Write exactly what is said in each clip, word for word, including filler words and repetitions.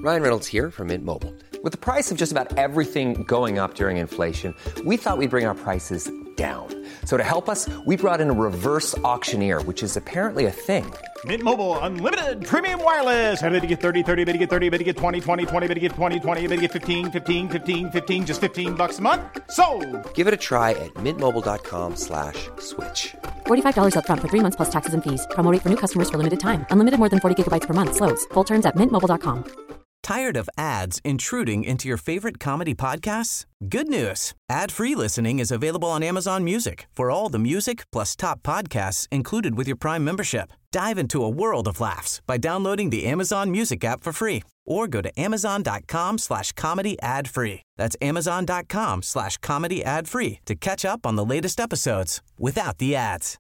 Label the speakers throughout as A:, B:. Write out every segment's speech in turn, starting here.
A: Ryan Reynolds here from Mint Mobile. With the price of just about everything going up during inflation, we thought we'd bring our prices down. So to help us, we brought in a reverse auctioneer, which is apparently a thing.
B: Mint Mobile Unlimited Premium Wireless. How to get thirty, thirty, how to get thirty, how to get twenty, twenty, twenty, how to get twenty, twenty, how to get fifteen, fifteen, fifteen, fifteen, just fifteen bucks a month? Sold!
A: Give it a try at mintmobile.com slash switch.
C: forty-five dollars up front for three months plus taxes and fees. Promo rate for new customers for limited time. Unlimited more than forty gigabytes per month. Slows full terms at mint mobile dot com.
D: Tired of ads intruding into your favorite comedy podcasts? Good news. Ad-free listening is available on Amazon Music for all the music plus top podcasts included with your Prime membership. Dive into a world of laughs by downloading the Amazon Music app for free or go to amazon.com slash comedy ad free. That's amazon.com slash comedy ad free to catch up on the latest episodes without the ads.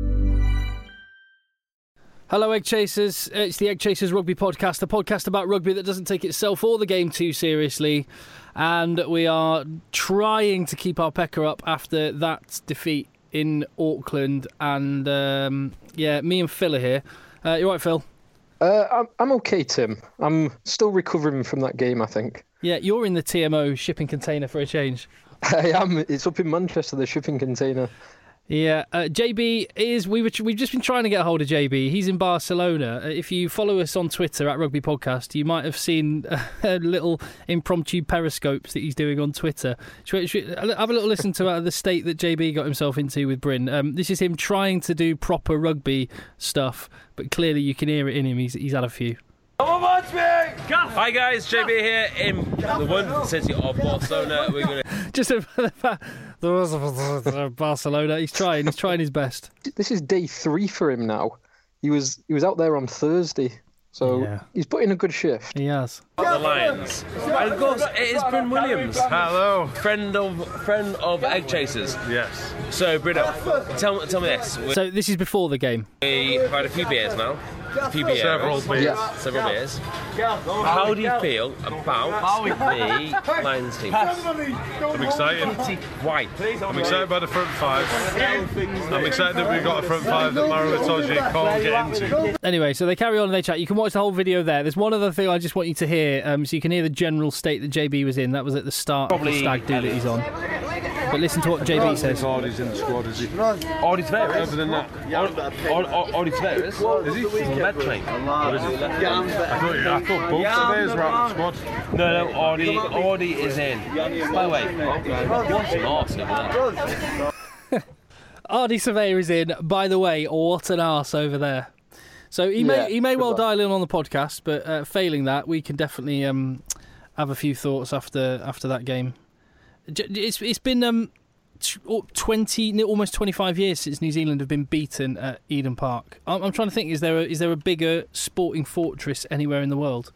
E: Hello, Egg Chasers. It's the Egg Chasers Rugby Podcast, a podcast about rugby that doesn't take itself or the game too seriously. And we are trying to keep our pecker up after that defeat in Auckland. And, um, yeah, me and Phil are here. Uh, you all right, Phil?
F: Uh, I'm, I'm okay, Tim. I'm still recovering from that game, I think.
E: Yeah, you're in the T M O shipping container for a change.
F: I am. It's up in Manchester, the shipping container.
E: Yeah, uh, J B is. We were. We've just been trying to get a hold of J B. He's in Barcelona. Uh, if you follow us on Twitter at Rugby Podcast, you might have seen uh, little impromptu periscopes that he's doing on Twitter. Should, should, have a little listen to uh, the state that J B got himself into with Bryn. Um, this is him trying to do proper rugby stuff, but clearly you can hear it in him. He's he's had a few.
G: Hi guys, J B here in the wonderful city of Barcelona. We're going to
E: just a, Barcelona. He's trying. He's trying his best.
F: This is day three for him now. He was he was out there on Thursday, so yeah. He's put in a good shift.
E: He has.
G: The Lions, and of course it is Bryn Williams.
H: Hello,
G: friend of friend of Egg Chasers.
H: Yes.
G: So Bryn, tell tell me this.
E: So this is before the game.
G: We had a few beers now. A few beers.
H: Several beers.
F: Yeah.
G: Several beers. How do you feel about the Lions team?
H: I'm excited.
G: Why?
H: I'm excited about the front five. I'm excited that we've got a front five that Maro Itoje can't get into.
E: Anyway, so they carry on and they chat. You can watch the whole video there. There's one other thing I just want you to hear, um, so you can hear the general state that J B was in. That was at the start Probably of the stag do that he's on. But listen to what J B says.
H: Ardy's in the squad, is he?
G: Ardy Tavares?
H: Other than that.
G: Ardy Tavares?
H: Is he?
G: He's on the med train.
H: Or is he? I thought, I thought both Tavares were out of the squad.
G: No, no, Ardy, Ardy is in. By the way, what's an arse over there?
E: Ardy Surveyor is in. By the way, what an arse over there. So he may yeah, he may well dial in on the podcast, but uh, failing that, we can definitely um, have a few thoughts after after that game. It's it's been um, twenty almost twenty-five years since New Zealand have been beaten at Eden Park. I'm, I'm trying to think: is there a, is there a bigger sporting fortress anywhere in the world?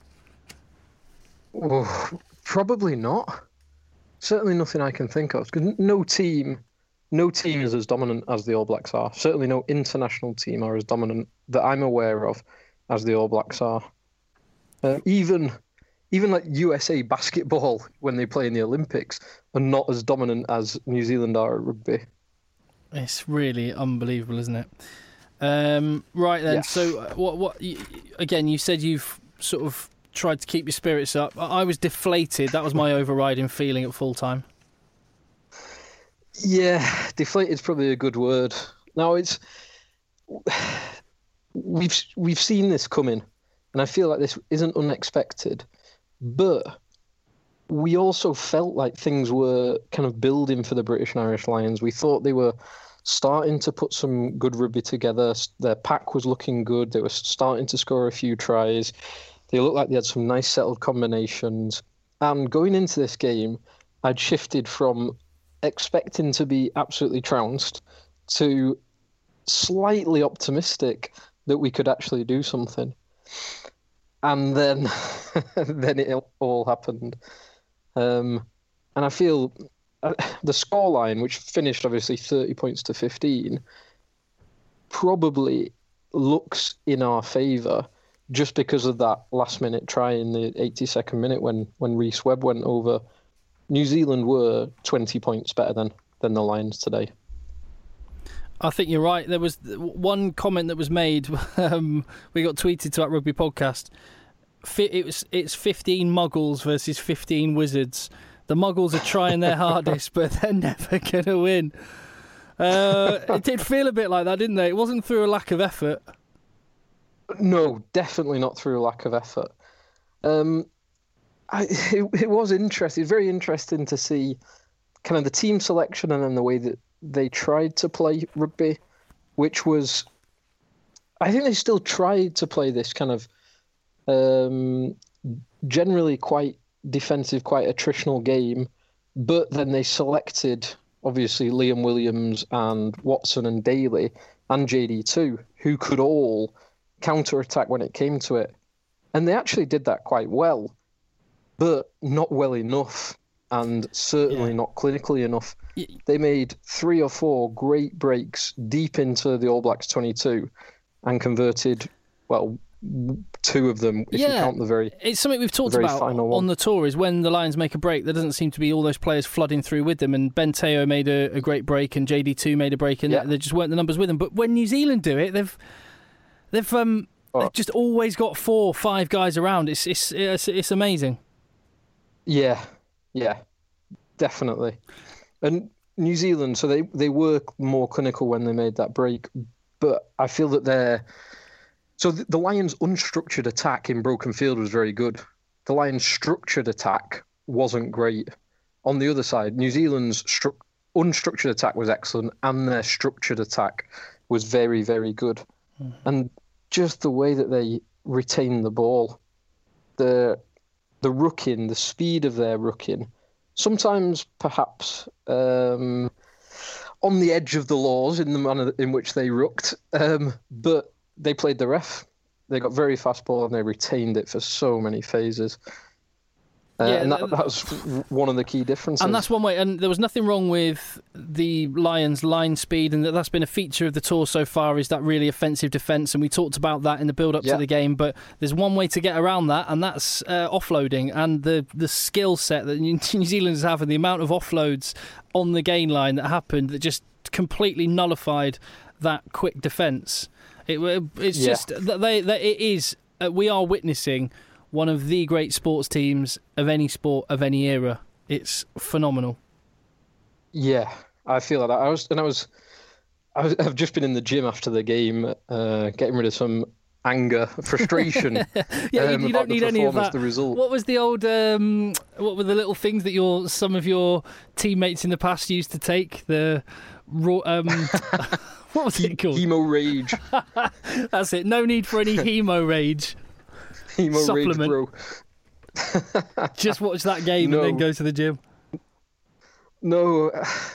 F: Oh, probably not. Certainly nothing I can think of. Because no team, no team is as dominant as the All Blacks are. Certainly no international team are as dominant that I'm aware of as the All Blacks are. Uh, even. Even like U S A basketball, when they play in the Olympics, are not as dominant as New Zealand are at rugby.
E: It's really unbelievable, isn't it? Um, right then, yes. So what? What? Again, you said you've sort of tried to keep your spirits up. I was deflated. That was my overriding feeling at full time.
F: Yeah, deflated is probably a good word. Now it's we've we've seen this coming, and I feel like this isn't unexpected. But we also felt like things were kind of building for the British and Irish Lions. We thought they were starting to put some good rugby together. Their pack was looking good. They were starting to score a few tries. They looked like they had some nice settled combinations. And going into this game, I'd shifted from expecting to be absolutely trounced to slightly optimistic that we could actually do something. And then, then it all happened. Um, and I feel uh, the scoreline, which finished obviously thirty points to fifteen, probably looks in our favour just because of that last-minute try in the eighty-second minute when, when Rhys Webb went over. New Zealand were twenty points better than, than the Lions today.
E: I think you're right. There was one comment that was made, um, we got tweeted to at Rugby Podcast. fi- it was it's fifteen Muggles versus fifteen Wizards. The Muggles are trying their hardest, but they're never going to win. Uh, it did feel a bit like that, didn't they? It wasn't through a lack of effort.
F: No, definitely not through a lack of effort. Um, I, it, it was interesting. It's very interesting to see kind of the team selection and then the way that they tried to play rugby, which was, I think they still tried to play this kind of um, generally quite defensive, quite attritional game, but then they selected obviously Liam Williams and Watson and Daly and J D too, who could all counter-attack when it came to it. And they actually did that quite well, but not well enough, and certainly yeah. not clinically enough. They made three or four great breaks deep into the All Blacks twenty-two and converted, well, two of them, if
E: yeah,
F: you count the very
E: It's something we've talked about on the tour, is when the Lions make a break, there doesn't seem to be all those players flooding through with them, and Ben Teo made a, a great break and J D two made a break, and yeah. there just weren't the numbers with them. But when New Zealand do it, they've they've um oh. they've just always got four, five guys around. It's it's it's, it's amazing.
F: Yeah, yeah, definitely. And New Zealand, so they, they were more clinical when they made that break, but I feel that they're... So the, the Lions' unstructured attack in Broken Field was very good. The Lions' structured attack wasn't great. On the other side, New Zealand's stru- unstructured attack was excellent, and their structured attack was very, very good. Mm-hmm. And just the way that they retained the ball, the the rucking, the speed of their rucking, sometimes perhaps um, on the edge of the laws in the manner in which they rucked, um, but they played the ref. They got very fast ball and they retained it for so many phases. Uh, yeah, and that, that was one of the key differences.
E: And that's one way. And there was nothing wrong with the Lions' line speed, and that that's been a feature of the tour so far, is that really offensive defence. And we talked about that in the build-up yeah. to the game. But there's one way to get around that, and that's uh, offloading. And the, the skill set that New Zealanders have, and the amount of offloads on the gain line that happened, that just completely nullified that quick defence. It, it's yeah. just that they, that it is. Uh, we are witnessing one of the great sports teams of any sport of any era. It's phenomenal.
F: Yeah, I feel that. I was, and I was, I was, I've just been in the gym after the game, uh, getting rid of some anger, frustration.
E: yeah,
F: um,
E: you, you don't need any of that.
F: The result.
E: What was the old? Um, what were the little things that your some of your teammates in the past used to take? The raw. Um, what was it called?
F: Hemo rage.
E: That's it. No need for any hemo rage.
F: Hemo
E: Supplement.
F: Rage, bro.
E: Just watch that game no. and then go to the gym.
F: No,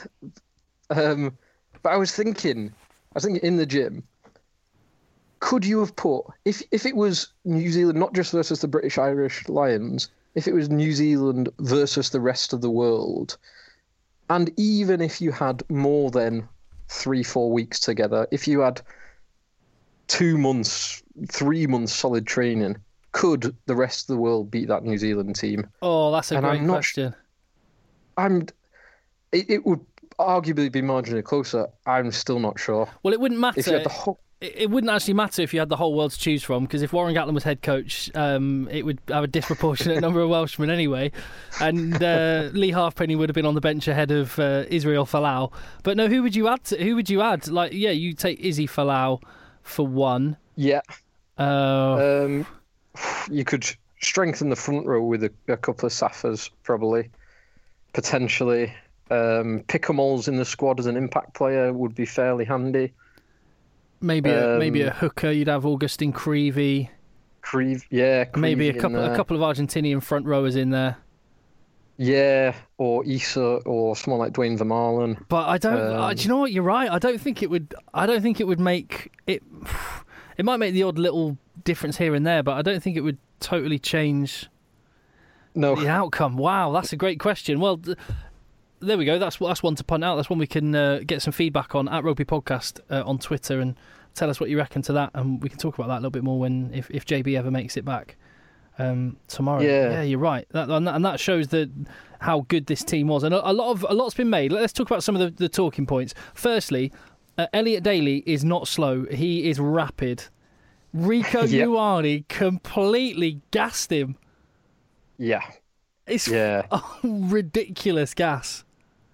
F: um, but I was thinking, I was thinking in the gym. Could you have put, if if it was New Zealand, not just versus the British Irish Lions, if it was New Zealand versus the rest of the world, and even if you had more than three, four weeks together, if you had two months, three months solid training, could the rest of the world beat that New Zealand team?
E: Oh, that's a and great I'm not, question.
F: I'm. It, it would arguably be marginally closer. I'm still not sure.
E: Well, it wouldn't matter.
F: If you had the whole...
E: It wouldn't actually matter if you had the whole world to choose from, because if Warren Gatland was head coach, um, it would have a disproportionate number of Welshmen anyway, and uh, Lee Halfpenny would have been on the bench ahead of uh, Israel Folau. But no, who would you add? To, who would you add? Like, yeah, you take Izzy Folau for one.
F: Yeah.
E: Uh,
F: um, you could strengthen the front row with a, a couple of Safas, probably, potentially. Um, Pickamoles in the squad as an impact player would be fairly handy.
E: Maybe a, um, maybe a hooker. You'd have Augustine Creevy.
F: Creevy, yeah. Creevy
E: maybe a couple a couple of Argentinian front rowers in there.
F: Yeah, or Issa, or someone like Dwayne Vermaelen.
E: But I don't. Um, uh, do you know what? You're right. I don't think it would. I don't think it would make it. It might make the odd little difference here and there, but I don't think it would totally change.
F: No.
E: The outcome. Wow, that's a great question. Well. Th- There we go. That's that's one to punt out. That's one we can uh, get some feedback on at Rugby Podcast uh, on Twitter, and tell us what you reckon to that, and we can talk about that a little bit more when if, if J B ever makes it back um, tomorrow.
F: Yeah.
E: yeah, you're right. That, and, that, and that shows that how good this team was, and a, a lot of a lot's been made. Let's talk about some of the, the talking points. Firstly, uh, Elliot Daly is not slow. He is rapid. Rico
F: Yep.
E: Ioane completely gassed him.
F: Yeah.
E: It's
F: Yeah.
E: oh, ridiculous gas.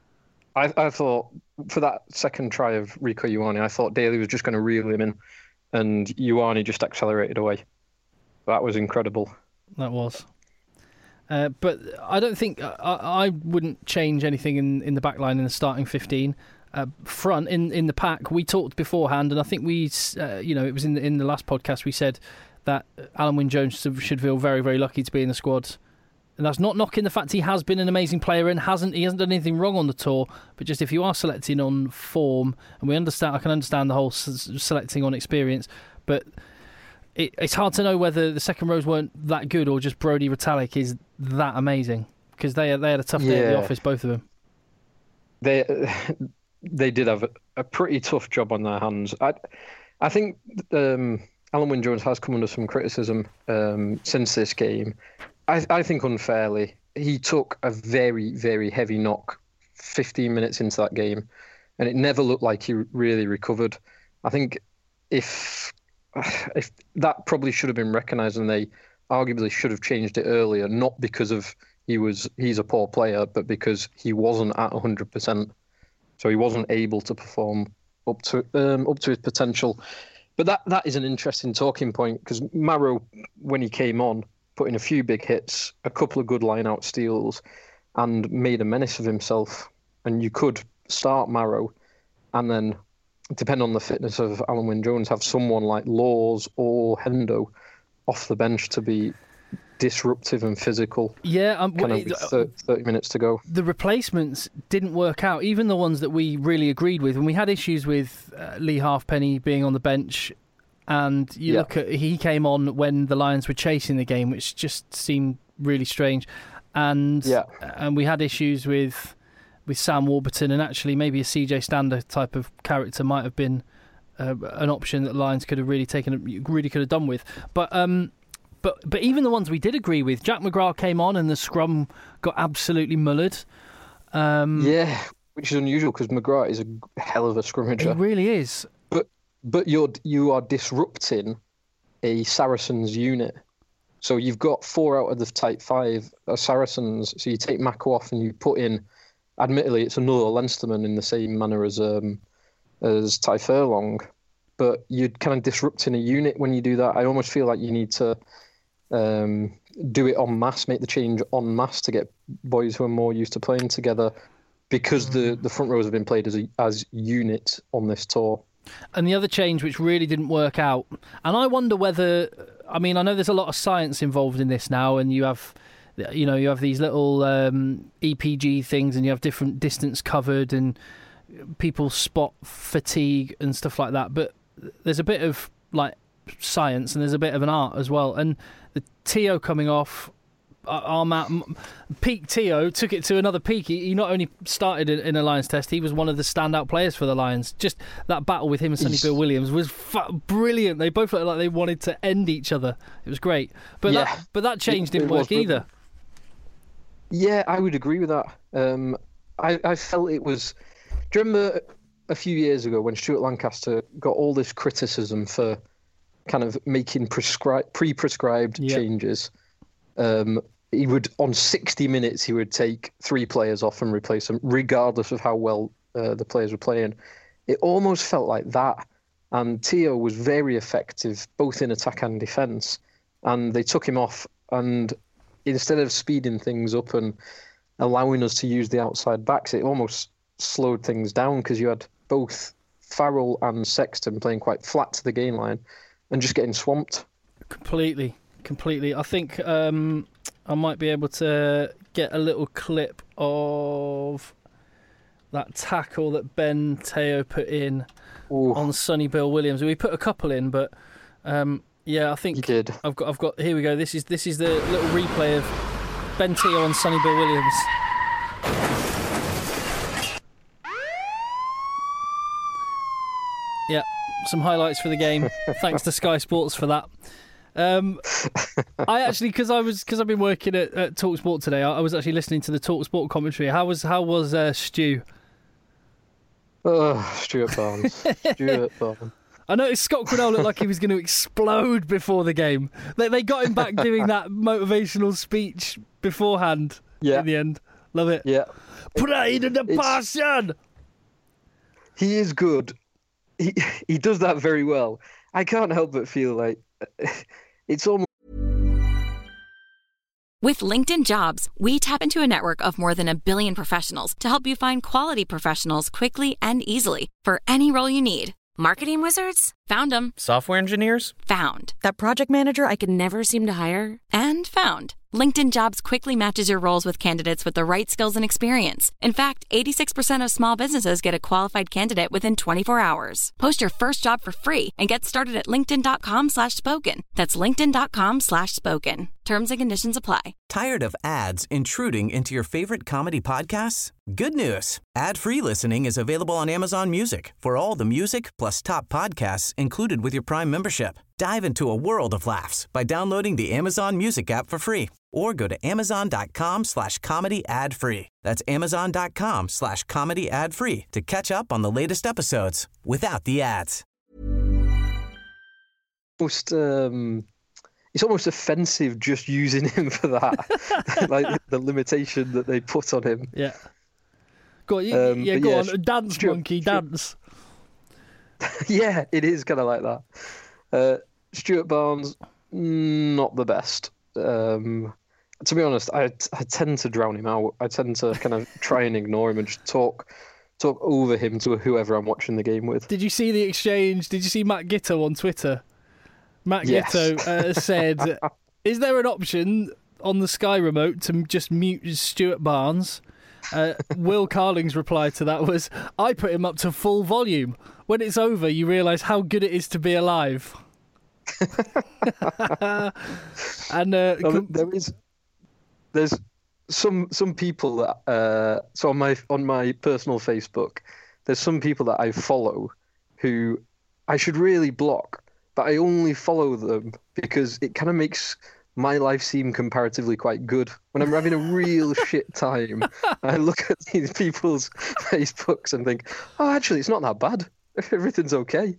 F: I, I thought for that second try of Rico Ioane, I thought Daly was just going to reel him in, and Ioane just accelerated away. That was incredible.
E: That was. Uh, but I don't think I, I wouldn't change anything in, in the back line in the starting fifteen. Uh, front in, in the pack, we talked beforehand, and I think we, uh, you know, it was in the, in the last podcast we said that Alan Wynne-Jones should feel very, very lucky to be in the squad. And that's not knocking the fact he has been an amazing player and hasn't he hasn't done anything wrong on the tour. But just if you are selecting on form, and we understand, I can understand the whole s- selecting on experience, but it, it's hard to know whether the second rows weren't that good or just Brodie Retallick is that amazing, because they they had a tough day
F: Yeah.
E: at the office, both of them.
F: They they did have a, a pretty tough job on their hands. I I think um, Alan Wynne-Jones has come under some criticism um, since this game. I, I think unfairly. He took a very, very heavy knock fifteen minutes into that game, and it never looked like he really recovered. I think if if that probably should have been recognised, and they arguably should have changed it earlier, not because of he was he's a poor player, but because he wasn't at one hundred percent. So he wasn't able to perform up to um, up to his potential. But that, that is an interesting talking point, because Marrow, when he came on, put in a few big hits, a couple of good line-out steals, and made a menace of himself. And you could start Marrow, and then, depending on the fitness of Alan Wynne-Jones, have someone like Laws or Hendo off the bench to be disruptive and physical.
E: Yeah, um,
F: kind of with thirty, thirty minutes to go.
E: The replacements didn't work out, even the ones that we really agreed with. And we had issues with uh, Lee Halfpenny being on the bench, and you
F: Yeah.
E: look at he came on when the Lions were chasing the game, which just seemed really strange. And
F: Yeah.
E: and we had issues with with Sam Warburton, and actually maybe a C J Stander type of character might have been uh, an option that Lions could have really taken, really could have done with. But um. But but even the ones we did agree with, Jack McGrath came on and the scrum got absolutely mullered. Um,
F: Yeah, which is unusual because McGrath is a hell of a scrummager.
E: It really is.
F: But but you're you are disrupting a Saracens unit. So you've got four out of the tight five are Saracens. So you take Mako off and you put in, admittedly, it's another Leinsterman in the same manner as um, as Ty Furlong. But you're kind of disrupting a unit when you do that. I almost feel like you need to um, do it en masse, make the change en masse to get boys who are more used to playing together, because the, the front rows have been played as a, as units on this tour.
E: And the other change which really didn't work out, and I wonder whether, I mean, I know there's a lot of science involved in this now, and you have, you know, you have these little um, E P G things, and you have different distance covered, and people spot fatigue and stuff like that. But there's a bit of like science, and there's a bit of an art as well. And the Teo coming off, our man, peak Teo took it to another peak. He, he not only started in, in a Lions test, he was one of the standout players for the Lions. Just that battle with him and Sonny Bill Williams was fa- brilliant. They both looked like they wanted to end each other. It was great. But
F: Yeah.
E: that but that change
F: It-
E: didn't
F: it was
E: work either.
F: Yeah, I would agree with that. Um, I, I felt it was... Do you remember a few years ago when Stuart Lancaster got all this criticism for kind of making prescri- pre-prescribed
E: Yeah.
F: changes? Um, he would, on sixty minutes, he would take three players off and replace them, regardless of how well uh, the players were playing. It almost felt like that. And Teo was very effective, both in attack and defence. And they took him off, and instead of speeding things up and allowing us to use the outside backs, it almost slowed things down, because you had both Farrell and Sexton playing quite flat to the gain line and just getting swamped.
E: Completely, completely. I think um, I might be able to get a little clip of that tackle that Ben Teo put in
F: Ooh.
E: on Sonny Bill Williams. We put a couple in, but um, yeah, I think
F: You did.
E: I've got. I've got. Here we go. This is this is the little replay of Ben Teo and Sonny Bill Williams. Yeah, some highlights for the game. Thanks to Sky Sports for that. Um, I actually, because I was because I've been working at, at TalkSport today, I, I was actually listening to the TalkSport commentary. How was how was uh, Stu?
F: Oh, Stuart Barnes. Stuart Barnes.
E: I noticed Scott Quinnell looked like he was going to explode before the game. They they got him back doing that motivational speech beforehand.
F: Yeah.
E: In the end, love it.
F: Yeah.
E: Pride and the
F: It's-
E: passion.
F: He is good. He he does that very well. I can't help but feel like it's almost.
I: With LinkedIn Jobs, we tap into a network of more than a billion professionals to help you find quality professionals quickly and easily for any role you need. Marketing wizards? Found them.
J: Software engineers?
I: Found. That project manager I could never seem to hire? And found. LinkedIn Jobs quickly matches your roles with candidates with the right skills and experience. In fact, eighty-six percent of small businesses get a qualified candidate within twenty-four hours. Post your first job for free and get started at linkedin.com slash spoken. That's linkedin.com slash spoken. Terms and conditions apply.
D: Tired of ads intruding into your favorite comedy podcasts? Good news. Ad-free listening is available on Amazon Music for all the music plus top podcasts included with your Prime membership. Dive into a world of laughs by downloading the Amazon Music app for free or go to amazon.com slash comedy ad free. That's amazon.com slash comedy ad free to catch up on the latest episodes without the ads.
F: Almost, um, it's almost offensive just using him for that. Like the limitation that they put on him.
E: Yeah. Go on, you,
F: Um,
E: yeah,
F: but
E: go
F: yeah,
E: on. Dance,
F: Stuart-
E: monkey,
F: Stuart-
E: dance.
F: Yeah, it is kind of like that. Uh, Stuart Barnes, not the best. Um, to be honest, I, I tend to drown him out. I tend to kind of try and ignore him and just talk talk over him to whoever I'm watching the game with.
E: Did you see the exchange? Did you see Matt Gitto on Twitter? Matt
F: Yes.
E: Gitto uh, said, is there an option on the Sky remote to just mute Stuart Barnes? Uh, Will Carling's reply to that was, I put him up to full volume. When it's over, you realise how good it is to be alive. and uh,
F: No,
E: com-
F: there is, there's some some people that uh, so on my on my personal Facebook, there's some people that I follow who I should really block, but I only follow them because it kind of makes my life seem comparatively quite good. When I'm having a real shit time, I look at these people's Facebooks and think, oh, actually, it's not that bad. Everything's okay.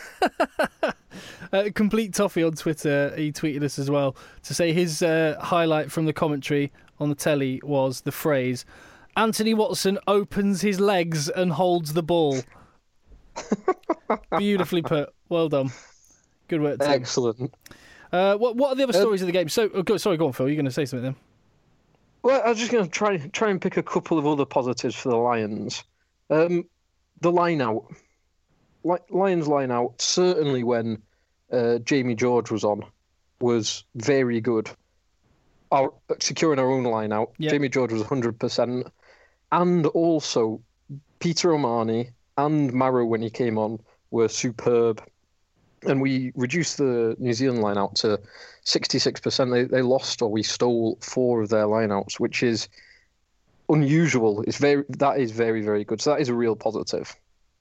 E: uh, Complete Toffee on Twitter, he tweeted us as well to say his uh, highlight from the commentary on the telly was the phrase, Anthony Watson opens his legs and holds the ball. Beautifully put. Well done. Good work, Tim.
F: Excellent.
E: Uh, what what are the other stories um, of the game? So, oh, go, sorry, go on, Phil. You're going to say something then?
F: Well, I was just going to try try and pick a couple of other positives for the Lions. Um, the line out, Lions line out. Certainly when uh, Jamie George was on, was very good. Our securing our own line out. Yep. Jamie George was one hundred percent, and also Peter O'Mahony and Marrow when he came on were superb. And we reduced the New Zealand line-out to sixty-six percent. They they lost or we stole four of their line-outs, which is unusual. It's very that is very, very good. So that is a real positive.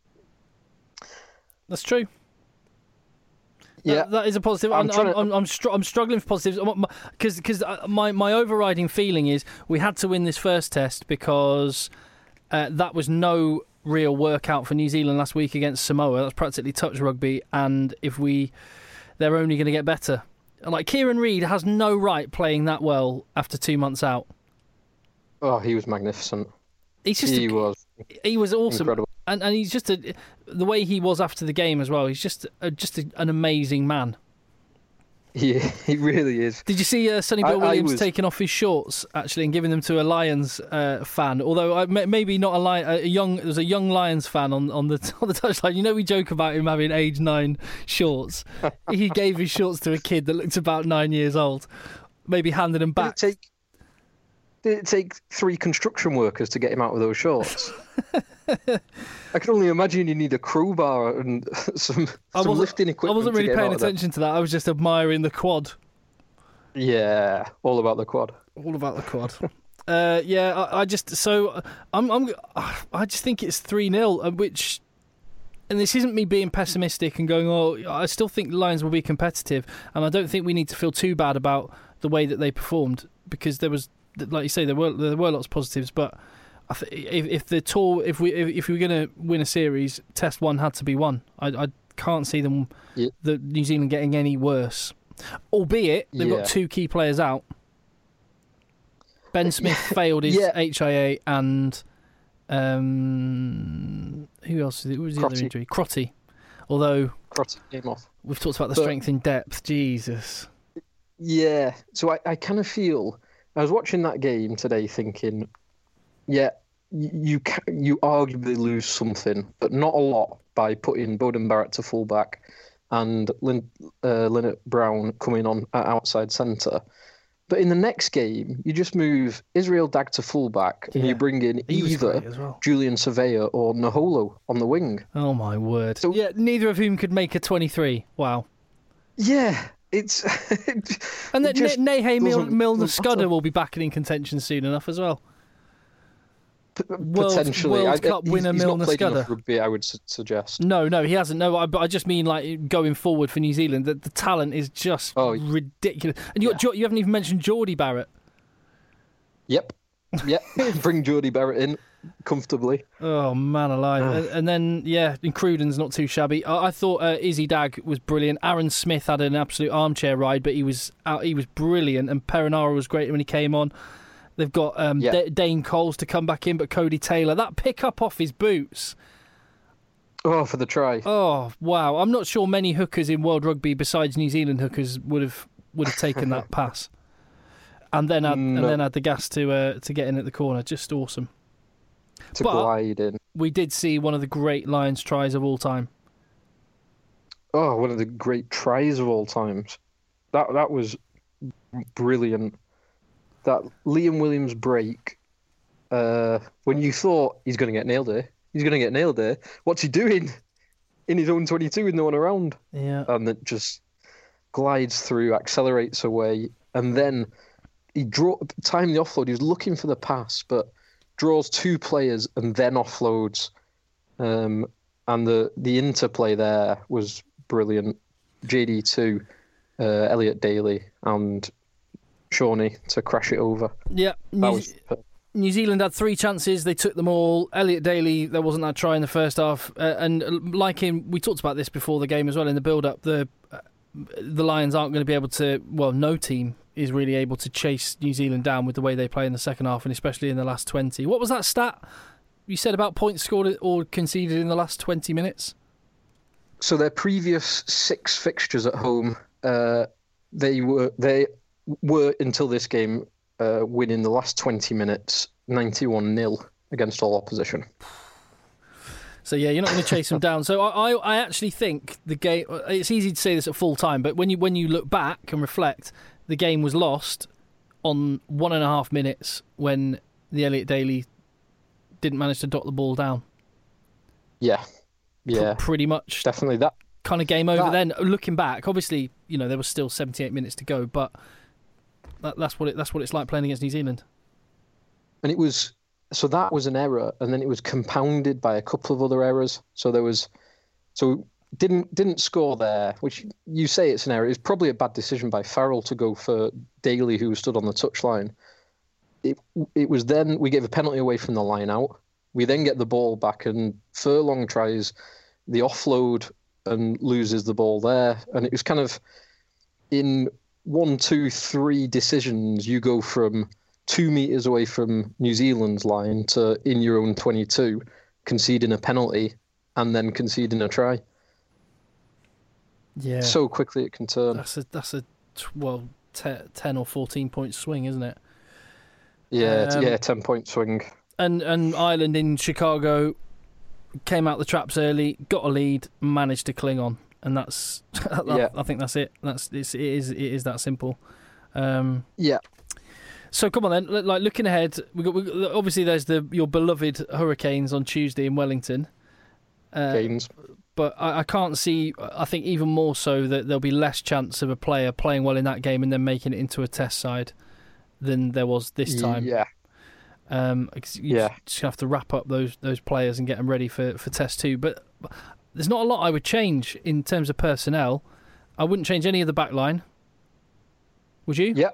E: That's true.
F: Yeah,
E: that, that is a positive. I'm I'm, I'm, I'm, I'm, str- I'm struggling for positives because because my my overriding feeling is we had to win this first test because uh, that was no real workout for New Zealand last week against Samoa. That's practically touch rugby, and if we, they're only going to get better. Like Kieran Reid has no right playing that well after two months out.
F: Oh, he was magnificent.
E: He's just
F: he
E: a,
F: was.
E: He was awesome,
F: incredible.
E: and and he's just a, the way he was after the game as well. He's just a, just a, an amazing man.
F: Yeah, he really is.
E: Did you see uh, Sonny Bill
F: I,
E: Williams
F: I was...
E: taking off his shorts actually and giving them to a Lions uh, fan? Although uh, maybe not a, Lion, a young, there was a young Lions fan on, on the on the touchline. You know, we joke about him having age nine shorts. He gave his shorts to a kid that looked about nine years old. Maybe handed them back.
F: Did it take, did it take three construction workers to get him out of those shorts? I can only imagine you need a crowbar and some, some lifting equipment.
E: I wasn't really
F: to get
E: paying
F: out
E: attention to that. I was just admiring the quad.
F: Yeah, all about the quad.
E: All about the quad. uh, yeah, I, I just so I'm I'm I just think it's three nil, which, and this isn't me being pessimistic and going, oh, I still think the Lions will be competitive, and I don't think we need to feel too bad about the way that they performed because there was, like you say, there were there were lots of positives, but. I th- if, if the tour, if we if, if we were going to win a series, Test one had to be won. I, I can't see them,
F: yeah.
E: the New Zealand getting any worse. Albeit, they've
F: yeah.
E: got two key players out. Ben Smith failed his
F: yeah.
E: H I A and... Um, who else? Who was the
F: Crotty.
E: other injury? Crotty. Although...
F: Crotty came off.
E: We've talked about the
F: but,
E: strength in depth. Jesus.
F: Yeah. So I, I kind of feel... I was watching that game today thinking, yeah, you you arguably lose something, but not a lot by putting Beauden Barrett to fullback and Lin, uh, Linnett Brown coming on at outside centre. But in the next game, you just move Israel Dag to fullback and
E: yeah.
F: you bring in
E: he
F: either
E: well.
F: Julian Surveyor or Naholo on the wing.
E: Oh, my word.
F: So,
E: yeah, neither of whom could make a twenty-three. Wow.
F: Yeah. It's
E: and then
F: it
E: Nahe Milner Scudder will be back in contention soon enough as well.
F: P-
E: World,
F: potentially,
E: World
F: I,
E: Cup
F: he's,
E: winner
F: he's
E: Milner
F: not played
E: Scudder.
F: enough rugby, I would su- suggest.
E: No, no, he hasn't. No, I, but I just mean like going forward for New Zealand, the, the talent is just
F: oh,
E: ridiculous. And you,
F: yeah.
E: got, you haven't even mentioned Geordie Barrett.
F: Yep, yep. Bring Geordie Barrett in comfortably.
E: Oh man, alive! and, and then yeah, and Cruden's not too shabby. I, I thought uh, Izzy Dag was brilliant. Aaron Smith had an absolute armchair ride, but he was out, he was brilliant. And Perinara was great when he came on. They've got um,
F: yeah.
E: D- Dane Coles to come back in, but Cody Taylor, that pick up off his boots.
F: Oh, for the try.
E: Oh wow! I'm not sure many hookers in World Rugby besides New Zealand hookers would have would have taken that pass. And then had,
F: no.
E: and then had the gas to uh, to get in at the corner. Just awesome.
F: To
E: but
F: glide in.
E: We did see one of the great Lions tries of all time.
F: Oh, one of the great tries of all times. That that was brilliant. That Liam Williams break. Uh, when you thought he's going to get nailed here, he's going to get nailed here. What's he doing in his own twenty-two with no one around?
E: Yeah,
F: and it just glides through, accelerates away, and then. He draw time the offload. He was looking for the pass, but draws two players and then offloads. Um, and the the interplay there was brilliant. J D two, uh, Elliot Daly, and Shawnee to crash it over.
E: Yeah, New,
F: that was
E: New Zealand had three chances. They took them all. Elliot Daly, there wasn't that try in the first half, uh, and like him, we talked about this before the game as well in the build-up. The uh, the Lions aren't going to be able to. Well, no team is really able to chase New Zealand down with the way they play in the second half, and especially in the last twenty. What was that stat you said about points scored or conceded in the last twenty minutes?
F: So their previous six fixtures at home, uh, they were they were until this game uh, winning the last twenty minutes ninety-one nil against all opposition.
E: So yeah, you're not going to chase them down. So I, I, I actually think the game. It's easy to say this at full time, but when you when you look back and reflect, the game was lost on one and a half minutes when the Elliot Daly didn't manage to dot the ball down.
F: Yeah, yeah,
E: P- pretty much.
F: Definitely that
E: kind of game over.
F: that,
E: Then looking back, obviously, you know there was still seventy-eight minutes to go, but that, that's what it that's what it's like playing against New Zealand.
F: And it was. So that was an error, and then it was compounded by a couple of other errors. So there was, so didn't didn't score there, which you say it's an error. It's probably a bad decision by Farrell to go for Daly, who stood on the touchline. It it was then we gave a penalty away from the line out. We then get the ball back, and Furlong tries the offload and loses the ball there. And it was kind of in one, two, three decisions. You go from two metres away from New Zealand's line to in your own twenty-two, conceding a penalty and then conceding a try.
E: Yeah,
F: so quickly it can turn.
E: That's a that's a well ten or fourteen point swing, isn't it?
F: Yeah,
E: um,
F: yeah, ten point swing.
E: And and Ireland in Chicago came out the traps early, got a lead, managed to cling on, and that's that,
F: yeah.
E: I think that's it. That's it's, it is it is that simple. Um,
F: yeah.
E: So come on then, like looking ahead, we got, we got obviously there's the your beloved Hurricanes on Tuesday in Wellington.
F: Uh, Games.
E: But I, I can't see. I think even more so that there'll be less chance of a player playing well in that game and then making it into a test side than there was this time.
F: Yeah.
E: Um, you
F: yeah.
E: just have to wrap up those those players and get them ready for, for test two. But there's not a lot I would change in terms of personnel. I wouldn't change any of the back line. Would you?
F: Yeah.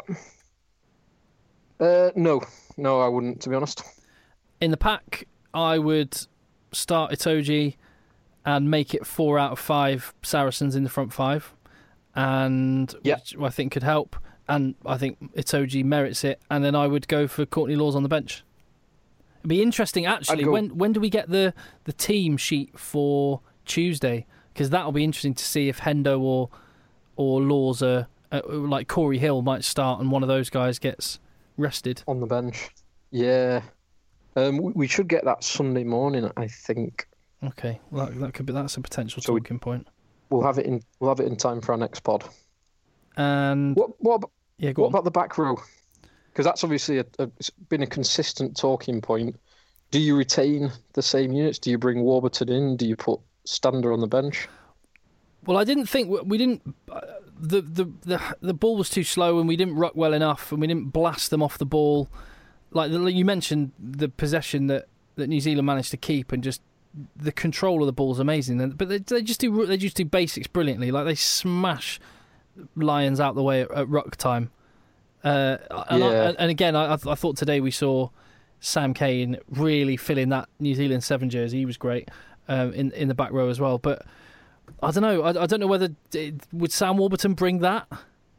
F: Uh, no, no, I wouldn't, to be honest.
E: In the pack, I would start Itoje and make it four out of five Saracens in the front five, and
F: yep.
E: which I think could help. And I think Itoje merits it. And then I would go for Courtney Lawes on the bench. It'd be interesting, actually.
F: Go...
E: When when do we get the, the team sheet for Tuesday? Because that'll be interesting to see if Hendo or or Lawes are uh, like Corey Hill might start, and one of those guys gets rested
F: on the bench. Yeah, um, we should get that Sunday morning, I think.
E: Okay, well, that, that could be that's a potential
F: so
E: talking
F: we,
E: point.
F: We'll have it in. We'll have it in time for our next pod.
E: And
F: what? What?
E: Yeah, go
F: what
E: on.
F: about the back row? Because that's obviously a, a, it's been a consistent talking point. Do you retain the same units? Do you bring Warburton in? Do you put Stander on the bench?
E: Well, I didn't think we didn't. Uh, the, the the the ball was too slow, and we didn't ruck well enough, and we didn't blast them off the ball. Like you mentioned, the possession that, that New Zealand managed to keep, and just the control of the ball is amazing. But they, they just do they just do basics brilliantly. Like they smash Lions out the way at, at ruck time. Uh, and,
F: yeah.
E: I, and again, I, I thought today we saw Sam Cane really filling that New Zealand seven jersey. He was great um, in in the back row as well. But I don't know. I, I don't know whether would Sam Warburton bring that.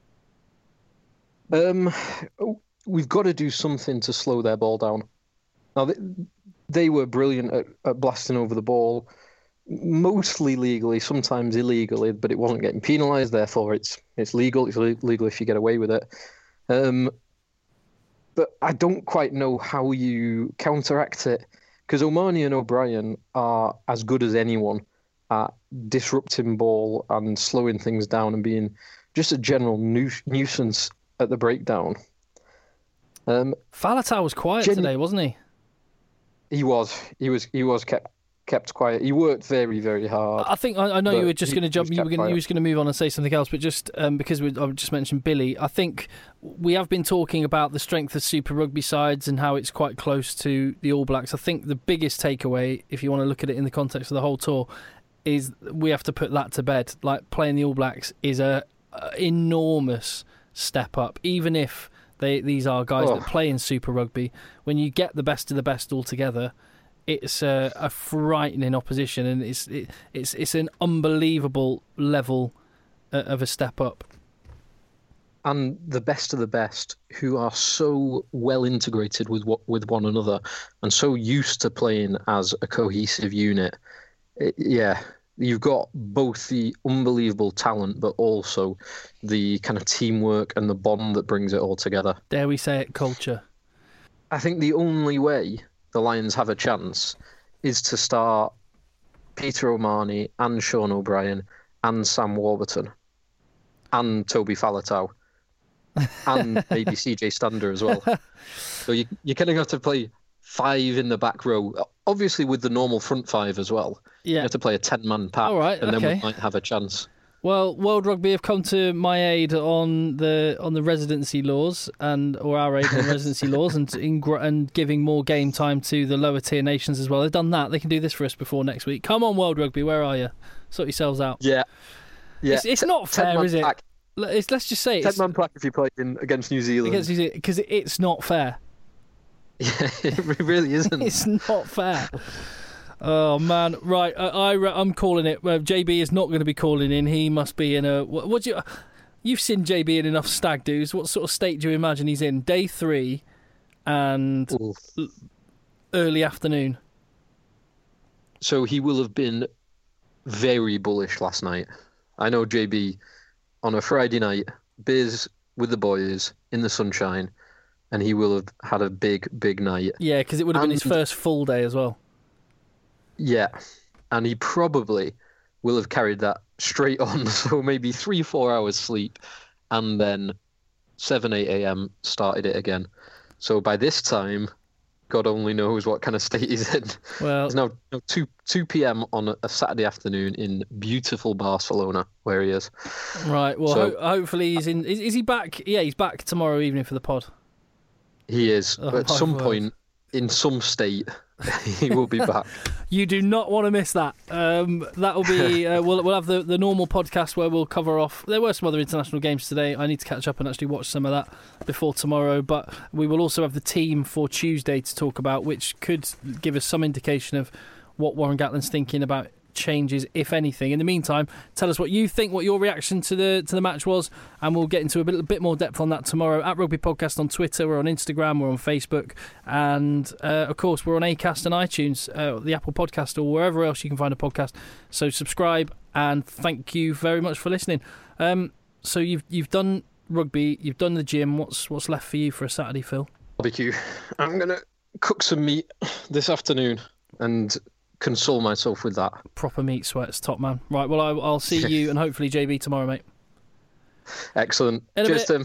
F: Um, we've got to do something to slow their ball down. Now they, they were brilliant at, at blasting over the ball, mostly legally, sometimes illegally, but it wasn't getting penalised. Therefore, it's it's legal. It's legal if you get away with it. Um, but I don't quite know how you counteract it, because O'Mahony and O'Brien are as good as anyone at disrupting ball and slowing things down and being just a general nu- nuisance at the breakdown. Um,
E: Faletau was quiet Gen- today, wasn't he?
F: He was. He was. He was kept kept quiet. He worked very, very hard.
E: I think I, I know you were just going to jump. You were going. You was going to move on and say something else, but just um, because we, I just mentioned Billy, I think we have been talking about the strength of Super Rugby sides and how it's quite close to the All Blacks. I think the biggest takeaway, if you want to look at it in the context of the whole tour, is we have to put that to bed. Like playing the All Blacks is a, a enormous step up, even if they these are guys oh. that play in Super Rugby. When you get the best of the best all together, it's a, a frightening opposition, and it's it, it's it's an unbelievable level uh, of a step up.
F: And the best of the best, who are so well integrated with what, with one another, and so used to playing as a cohesive unit. It, yeah, you've got both the unbelievable talent, but also the kind of teamwork and the bond that brings it all together.
E: Dare we say it, culture?
F: I think the only way the Lions have a chance is to start Peter O'Mahony and Sean O'Brien and Sam Warburton and Toby Faletau and maybe C J Stander as well. So you, you're kind of have to play five in the back row, obviously with the normal front five as well.
E: Yeah.
F: You have to play a ten-man pack,
E: all right,
F: and
E: okay.
F: then we might have a chance.
E: Well, World Rugby have come to my aid on the on the residency laws, and or our aid on residency laws, and in, and giving more game time to the lower tier nations as well. They've done that. They can do this for us before next week. Come on, World Rugby, where are you? Sort yourselves out.
F: Yeah, yeah.
E: It's, it's not fair, is it?
F: Pack.
E: It's, let's just say
F: it's ten-man pack if you play in against New Zealand.
E: Against New Zealand, because it's not fair.
F: Yeah, it really isn't.
E: It's not fair. Oh man, right? Uh, I I'm calling it. Uh, J B is not going to be calling in. He must be in a. What, what do you? You've seen J B in enough stag do's. What sort of state do you imagine he's in? Day three, and l- early afternoon.
F: So he will have been very bullish last night. I know J B on a Friday night, beers with the boys in the sunshine, and he will have had a big, big night.
E: Yeah, because it would have and, been his first full day as well.
F: Yeah, and he probably will have carried that straight on, so maybe three, four hours sleep, and then seven, eight a.m. started it again. So by this time, God only knows what kind of state he's in.
E: Well,
F: it's now two p.m. on a Saturday afternoon in beautiful Barcelona, where he is.
E: Right, well,
F: so,
E: ho- hopefully he's in... Is, is he back? Yeah, he's back tomorrow evening for the pod.
F: He is,
E: oh,
F: but at some
E: word.
F: point, in some state... he will be back.
E: You do not want to miss that. Um, that'll be. Uh, we'll we'll have the, the normal podcast where we'll cover off. There were some other international games today. I need to catch up and actually watch some of that before tomorrow. But we will also have the team for Tuesday to talk about, which could give us some indication of what Warren Gatland's thinking about changes, if anything. In the meantime, tell us what you think, what your reaction to the to the match was, and we'll get into a bit, a bit more depth on that tomorrow at Rugby Podcast on Twitter, we're on Instagram, we're on Facebook, and uh, of course we're on Acast and iTunes, uh, the Apple Podcast, or wherever else you can find a podcast. So subscribe, and thank you very much for listening. Um, so you've you've done rugby, you've done the gym. What's what's left for you for a Saturday, Phil?
F: Barbecue. I'm gonna cook some meat this afternoon and console myself with that.
E: Proper meat sweats, top man. Right, well, I, I'll see you and hopefully J B tomorrow, mate.
F: Excellent. Cheers, Tim.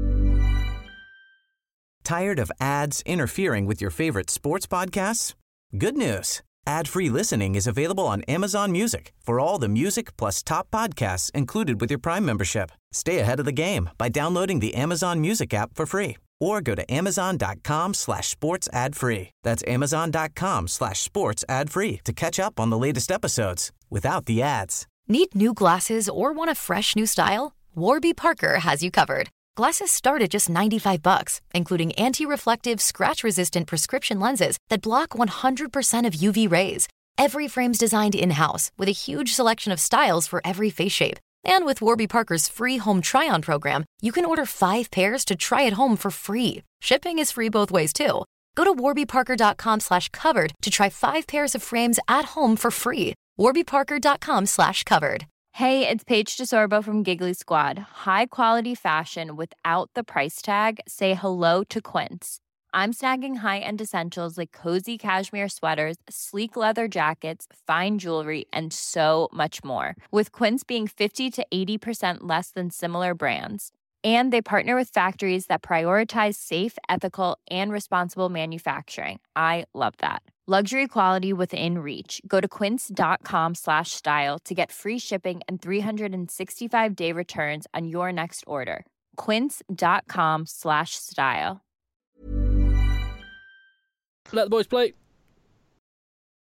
D: Tired of ads interfering with your favorite sports podcasts? Good news. Ad-free listening is available on Amazon Music for all the music plus top podcasts included with your Prime membership. Stay ahead of the game by downloading the Amazon Music app for free or go to amazon.com slash sports ad free. That's amazon.com slash sports ad free to catch up on the latest episodes without the ads.
J: Need new glasses or want a fresh new style? Warby Parker has you covered. Glasses start at just ninety-five bucks, including anti-reflective, scratch-resistant prescription lenses that block one hundred percent of U V rays. Every frame's designed in-house with a huge selection of styles for every face shape. And with Warby Parker's free home try-on program, you can order five pairs to try at home for free. Shipping is free both ways, too. Go to warbyparker.com slash covered to try five pairs of frames at home for free. warbyparker.com slash covered.
K: Hey, it's Paige DeSorbo from Giggly Squad. High quality fashion without the price tag. Say hello to Quince. I'm snagging high-end essentials like cozy cashmere sweaters, sleek leather jackets, fine jewelry, and so much more. With Quince being fifty to eighty percent less than similar brands. And they partner with factories that prioritize safe, ethical, and responsible manufacturing. I love that. Luxury quality within reach. Go to quince.com slash style to get free shipping and three sixty-five day returns on your next order. Quince.com slash style.
E: Let the boys play.